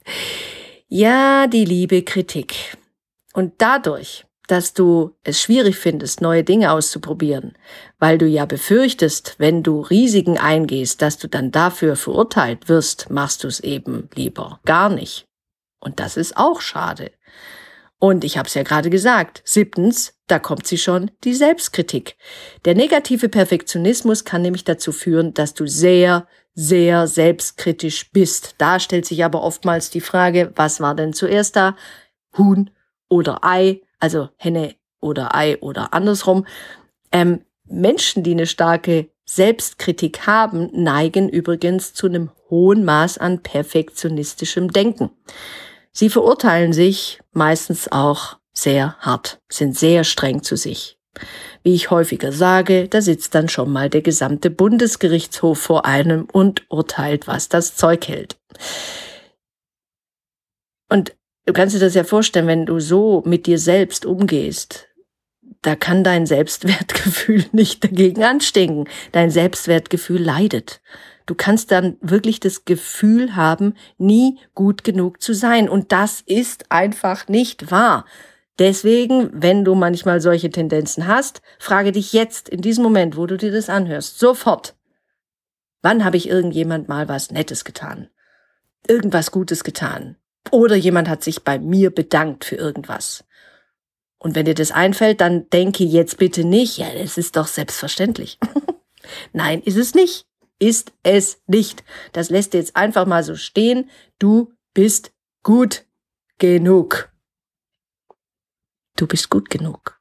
Ja, die liebe Kritik. Und dadurch, dass du es schwierig findest, neue Dinge auszuprobieren, weil du ja befürchtest, wenn du Risiken eingehst, dass du dann dafür verurteilt wirst, machst du es eben lieber gar nicht. Und das ist auch schade. Und ich habe es ja gerade gesagt, siebtens, da kommt sie schon, die Selbstkritik. Der negative Perfektionismus kann nämlich dazu führen, dass du sehr, sehr selbstkritisch bist. Da stellt sich aber oftmals die Frage, was war denn zuerst da? Huhn oder Ei? Also Henne oder Ei oder andersrum. Ähm, Menschen, die eine starke Selbstkritik haben, neigen übrigens zu einem hohen Maß an perfektionistischem Denken. Sie verurteilen sich meistens auch sehr hart, sind sehr streng zu sich. Wie ich häufiger sage, da sitzt dann schon mal der gesamte Bundesgerichtshof vor einem und urteilt, was das Zeug hält. Und du kannst dir das ja vorstellen, wenn du so mit dir selbst umgehst, da kann dein Selbstwertgefühl nicht dagegen anstinken. Dein Selbstwertgefühl leidet. Du kannst dann wirklich das Gefühl haben, nie gut genug zu sein. Und das ist einfach nicht wahr. Deswegen, wenn du manchmal solche Tendenzen hast, frage dich jetzt, in diesem Moment, wo du dir das anhörst, sofort, wann habe ich irgendjemand mal was Nettes getan? Irgendwas Gutes getan? Oder jemand hat sich bei mir bedankt für irgendwas? Und wenn dir das einfällt, dann denke jetzt bitte nicht, ja, das ist doch selbstverständlich. Nein, ist es nicht. Ist es nicht. Das lässt du jetzt einfach mal so stehen. Du bist gut genug. Du bist gut genug.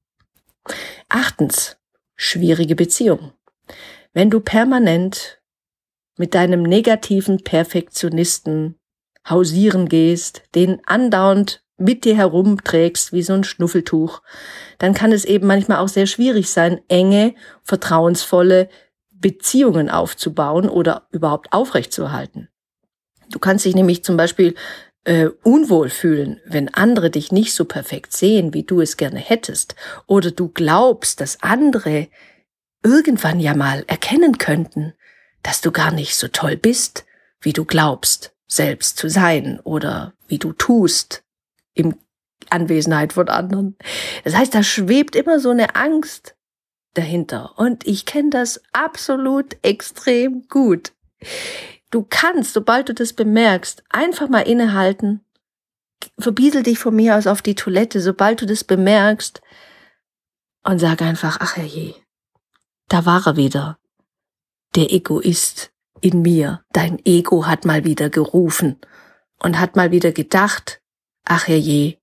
Achtens, schwierige Beziehung. Wenn du permanent mit deinem negativen Perfektionisten hausieren gehst, den andauernd mit dir herumträgst wie so ein Schnuffeltuch, dann kann es eben manchmal auch sehr schwierig sein, enge, vertrauensvolle Beziehungen aufzubauen oder überhaupt aufrechtzuerhalten. Du kannst dich nämlich zum Beispiel äh, unwohl fühlen, wenn andere dich nicht so perfekt sehen, wie du es gerne hättest, oder du glaubst, dass andere irgendwann ja mal erkennen könnten, dass du gar nicht so toll bist, wie du glaubst, selbst zu sein oder wie du tust in Anwesenheit von anderen. Das heißt, da schwebt immer so eine Angst dahinter. Und ich kenne das absolut extrem gut. Du kannst, sobald du das bemerkst, einfach mal innehalten, verbiesel dich von mir aus auf die Toilette, sobald du das bemerkst, und sag einfach, ach herrje, da war er wieder, der Egoist in mir. Dein Ego hat mal wieder gerufen und hat mal wieder gedacht, ach herrje,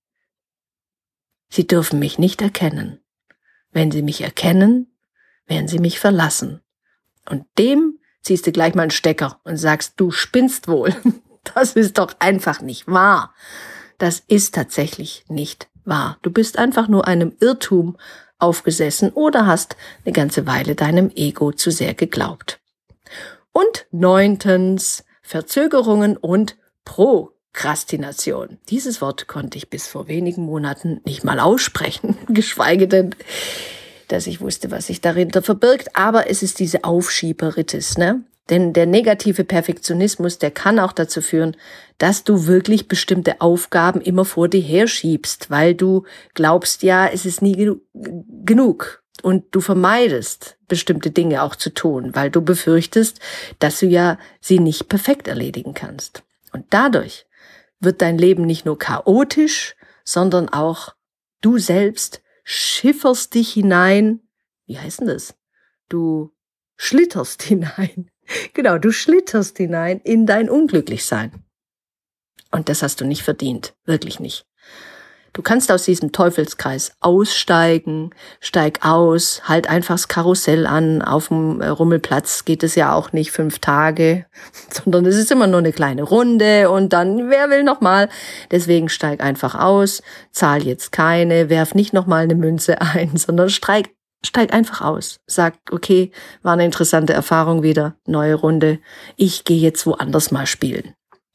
sie dürfen mich nicht erkennen. Wenn sie mich erkennen, werden sie mich verlassen. Und dem ziehst du gleich mal einen Stecker und sagst, du spinnst wohl. Das ist doch einfach nicht wahr. Das ist tatsächlich nicht wahr. Du bist einfach nur einem Irrtum aufgesessen oder hast eine ganze Weile deinem Ego zu sehr geglaubt. Und neuntens, Verzögerungen und Prokrastination. Dieses Wort konnte ich bis vor wenigen Monaten nicht mal aussprechen, geschweige denn, dass ich wusste, was sich dahinter verbirgt. Aber es ist diese Aufschieberitis, ne? Denn der negative Perfektionismus, der kann auch dazu führen, dass du wirklich bestimmte Aufgaben immer vor dir herschiebst, weil du glaubst, ja, es ist nie genu- genug. Und du vermeidest, bestimmte Dinge auch zu tun, weil du befürchtest, dass du ja sie nicht perfekt erledigen kannst. Und dadurch wird dein Leben nicht nur chaotisch, sondern auch du selbst schifferst dich hinein. Wie heißt denn das? Du schlitterst hinein. Genau, du schlitterst hinein in dein Unglücklichsein. Und das hast du nicht verdient, wirklich nicht. Du kannst aus diesem Teufelskreis aussteigen, steig aus, halt einfach das Karussell an. Auf dem Rummelplatz geht es ja auch nicht fünf Tage, sondern es ist immer nur eine kleine Runde und dann, wer will noch mal? Deswegen steig einfach aus, zahl jetzt keine, werf nicht noch mal eine Münze ein, sondern steig, steig einfach aus. Sag, okay, war eine interessante Erfahrung wieder, neue Runde. Ich gehe jetzt woanders mal spielen.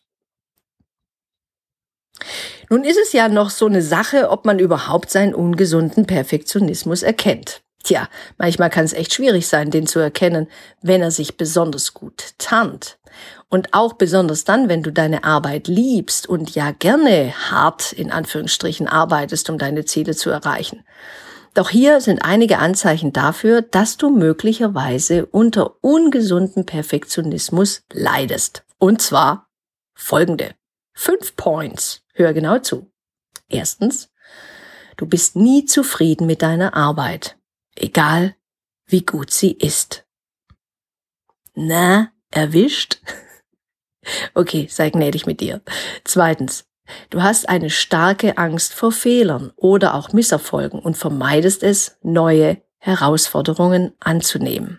Nun ist es ja noch so eine Sache, ob man überhaupt seinen ungesunden Perfektionismus erkennt. Tja, manchmal kann es echt schwierig sein, den zu erkennen, wenn er sich besonders gut tarnt. Und auch besonders dann, wenn du deine Arbeit liebst und ja gerne hart in Anführungsstrichen arbeitest, um deine Ziele zu erreichen. Doch hier sind einige Anzeichen dafür, dass du möglicherweise unter ungesundem Perfektionismus leidest. Und zwar folgende. Fünf Points. Hör genau zu. Erstens, du bist nie zufrieden mit deiner Arbeit, egal wie gut sie ist. Na, erwischt? Okay, sei gnädig mit dir. Zweitens, du hast eine starke Angst vor Fehlern oder auch Misserfolgen und vermeidest es, neue Herausforderungen anzunehmen.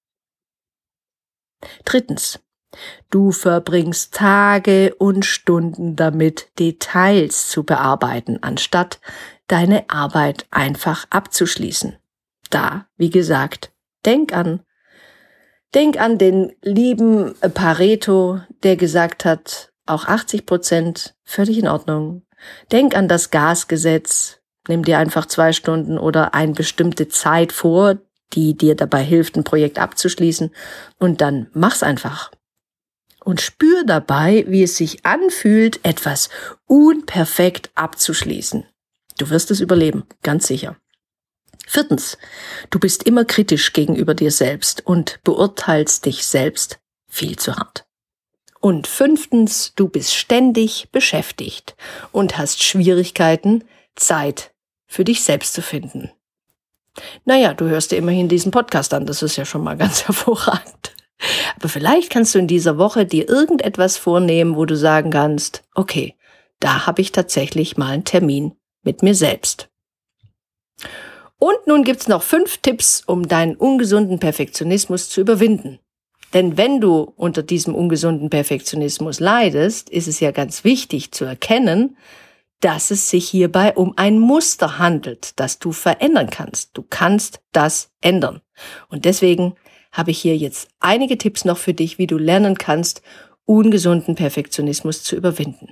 Drittens, du verbringst Tage und Stunden damit, Details zu bearbeiten, anstatt deine Arbeit einfach abzuschließen. Da, wie gesagt, denk an. Denk an den lieben Pareto, der gesagt hat, auch achtzig Prozent völlig in Ordnung. Denk an das Gasgesetz. Nimm dir einfach zwei Stunden oder eine bestimmte Zeit vor, die dir dabei hilft, ein Projekt abzuschließen. Und dann mach's einfach. Und spür dabei, wie es sich anfühlt, etwas unperfekt abzuschließen. Du wirst es überleben, ganz sicher. Viertens, du bist immer kritisch gegenüber dir selbst und beurteilst dich selbst viel zu hart. Und fünftens, du bist ständig beschäftigt und hast Schwierigkeiten, Zeit für dich selbst zu finden. Naja, du hörst dir immerhin diesen Podcast an, das ist ja schon mal ganz hervorragend. Aber vielleicht kannst du in dieser Woche dir irgendetwas vornehmen, wo du sagen kannst, okay, da habe ich tatsächlich mal einen Termin mit mir selbst. Und nun gibt's noch fünf Tipps, um deinen ungesunden Perfektionismus zu überwinden. Denn wenn du unter diesem ungesunden Perfektionismus leidest, ist es ja ganz wichtig zu erkennen, dass es sich hierbei um ein Muster handelt, das du verändern kannst. Du kannst das ändern. Und deswegen habe ich hier jetzt einige Tipps noch für dich, wie du lernen kannst, ungesunden Perfektionismus zu überwinden.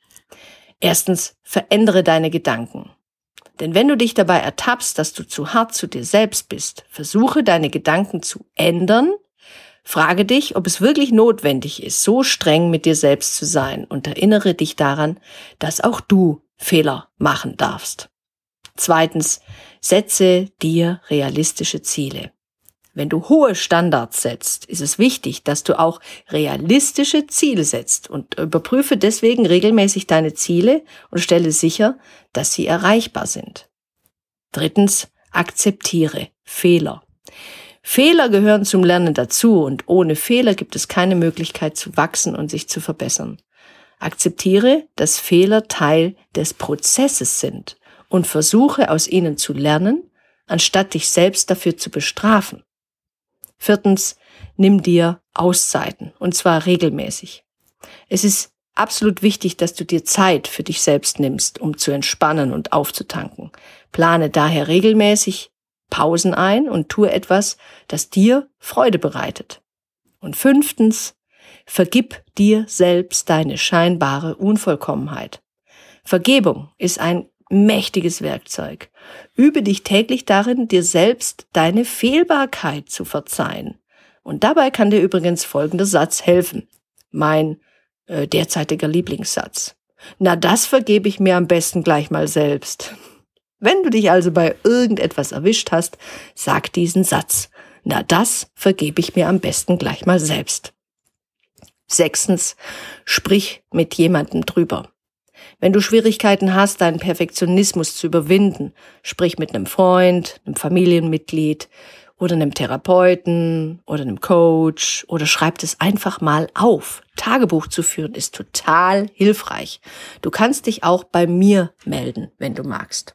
Erstens, verändere deine Gedanken. Denn wenn du dich dabei ertappst, dass du zu hart zu dir selbst bist, versuche deine Gedanken zu ändern. Frage dich, ob es wirklich notwendig ist, so streng mit dir selbst zu sein, und erinnere dich daran, dass auch du Fehler machen darfst. Zweitens, setze dir realistische Ziele. Wenn du hohe Standards setzt, ist es wichtig, dass du auch realistische Ziele setzt und überprüfe deswegen regelmäßig deine Ziele und stelle sicher, dass sie erreichbar sind. Drittens, akzeptiere Fehler. Fehler gehören zum Lernen dazu und ohne Fehler gibt es keine Möglichkeit zu wachsen und sich zu verbessern. Akzeptiere, dass Fehler Teil des Prozesses sind und versuche aus ihnen zu lernen, anstatt dich selbst dafür zu bestrafen. Viertens, nimm dir Auszeiten, und zwar regelmäßig. Es ist absolut wichtig, dass du dir Zeit für dich selbst nimmst, um zu entspannen und aufzutanken. Plane daher regelmäßig Pausen ein und tue etwas, das dir Freude bereitet. Und fünftens, vergib dir selbst deine scheinbare Unvollkommenheit. Vergebung ist ein mächtiges Werkzeug. Übe dich täglich darin, dir selbst deine Fehlbarkeit zu verzeihen. Und dabei kann dir übrigens folgender Satz helfen. Mein äh, derzeitiger Lieblingssatz. Na, das vergebe ich mir am besten gleich mal selbst. Wenn du dich also bei irgendetwas erwischt hast, sag diesen Satz. Na, das vergebe ich mir am besten gleich mal selbst. Sechstens, sprich mit jemandem drüber. Wenn du Schwierigkeiten hast, deinen Perfektionismus zu überwinden, sprich mit einem Freund, einem Familienmitglied oder einem Therapeuten oder einem Coach oder schreib es einfach mal auf. Tagebuch zu führen ist total hilfreich. Du kannst dich auch bei mir melden, wenn du magst.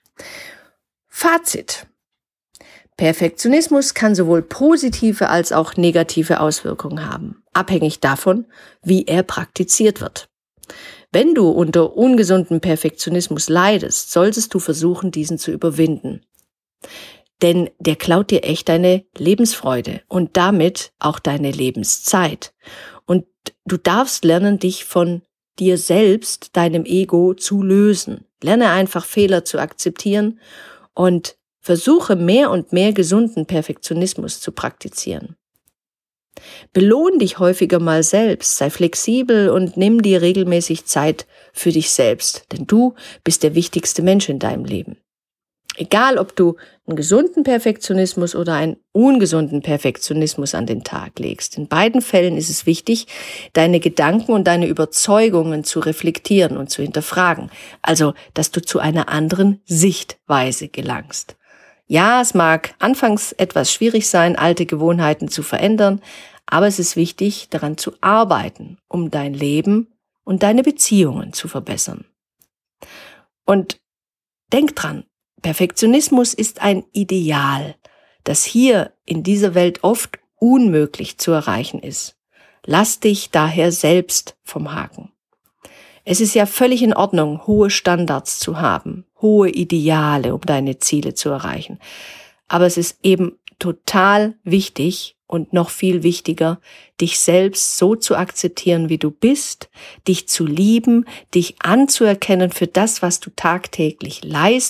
Fazit. Perfektionismus kann sowohl positive als auch negative Auswirkungen haben, abhängig davon, wie er praktiziert wird. Wenn du unter ungesundem Perfektionismus leidest, solltest du versuchen, diesen zu überwinden. Denn der klaut dir echt deine Lebensfreude und damit auch deine Lebenszeit. Und du darfst lernen, dich von dir selbst, deinem Ego zu lösen. Lerne einfach Fehler zu akzeptieren und versuche mehr und mehr gesunden Perfektionismus zu praktizieren. Belohn dich häufiger mal selbst, sei flexibel und nimm dir regelmäßig Zeit für dich selbst, denn du bist der wichtigste Mensch in deinem Leben. Egal, ob du einen gesunden Perfektionismus oder einen ungesunden Perfektionismus an den Tag legst, in beiden Fällen ist es wichtig, deine Gedanken und deine Überzeugungen zu reflektieren und zu hinterfragen, also dass du zu einer anderen Sichtweise gelangst. Ja, es mag anfangs etwas schwierig sein, alte Gewohnheiten zu verändern, aber es ist wichtig, daran zu arbeiten, um dein Leben und deine Beziehungen zu verbessern. Und denk dran, Perfektionismus ist ein Ideal, das hier in dieser Welt oft unmöglich zu erreichen ist. Lass dich daher selbst vom Haken. Es ist ja völlig in Ordnung, hohe Standards zu haben, hohe Ideale, um deine Ziele zu erreichen. Aber es ist eben total wichtig und noch viel wichtiger, dich selbst so zu akzeptieren, wie du bist, dich zu lieben, dich anzuerkennen für das, was du tagtäglich leistest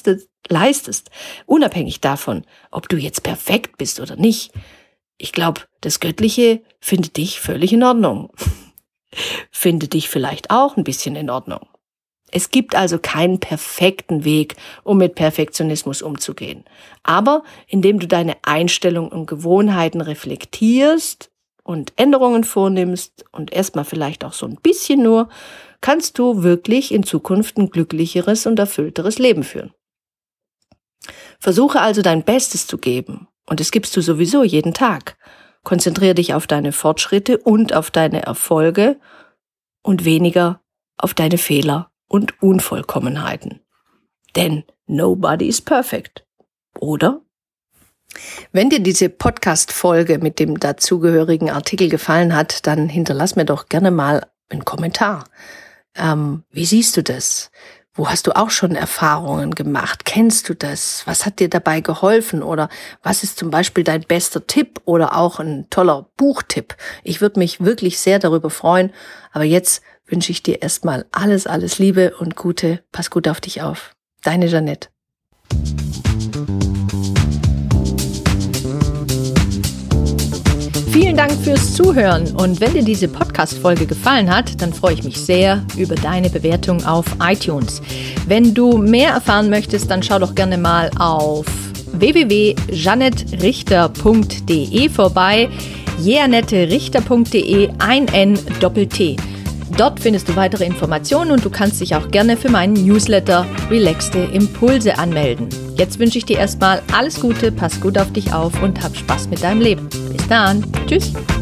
leistest, unabhängig davon, ob du jetzt perfekt bist oder nicht. Ich glaube, das Göttliche findet dich völlig in Ordnung. Findet dich vielleicht auch ein bisschen in Ordnung. Es gibt also keinen perfekten Weg, um mit Perfektionismus umzugehen. Aber indem du deine Einstellung und Gewohnheiten reflektierst und Änderungen vornimmst und erstmal vielleicht auch so ein bisschen nur, kannst du wirklich in Zukunft ein glücklicheres und erfüllteres Leben führen. Versuche also dein Bestes zu geben. Und das gibst du sowieso jeden Tag. Konzentriere dich auf deine Fortschritte und auf deine Erfolge und weniger auf deine Fehler und Unvollkommenheiten. Denn nobody is perfect. Oder? Wenn dir diese Podcast-Folge mit dem dazugehörigen Artikel gefallen hat, dann hinterlass mir doch gerne mal einen Kommentar. Ähm, wie siehst du das? Wo hast du auch schon Erfahrungen gemacht? Kennst du das? Was hat dir dabei geholfen? Oder was ist zum Beispiel dein bester Tipp oder auch ein toller Buchtipp? Ich würde mich wirklich sehr darüber freuen. Aber jetzt wünsche ich dir erstmal alles, alles Liebe und Gute. Pass gut auf dich auf. Deine Jeanette. Vielen Dank fürs Zuhören und wenn dir diese Podcast-Folge gefallen hat, dann freue ich mich sehr über deine Bewertung auf iTunes. Wenn du mehr erfahren möchtest, dann schau doch gerne mal auf w w w punkt jeanette richter punkt d e vorbei, jeanette richter punkt d e, ein N, Doppel-T. Dort findest du weitere Informationen und du kannst dich auch gerne für meinen Newsletter Relaxte Impulse anmelden. Jetzt wünsche ich dir erstmal alles Gute, pass gut auf dich auf und hab Spaß mit deinem Leben. Bis dann. Tschüss.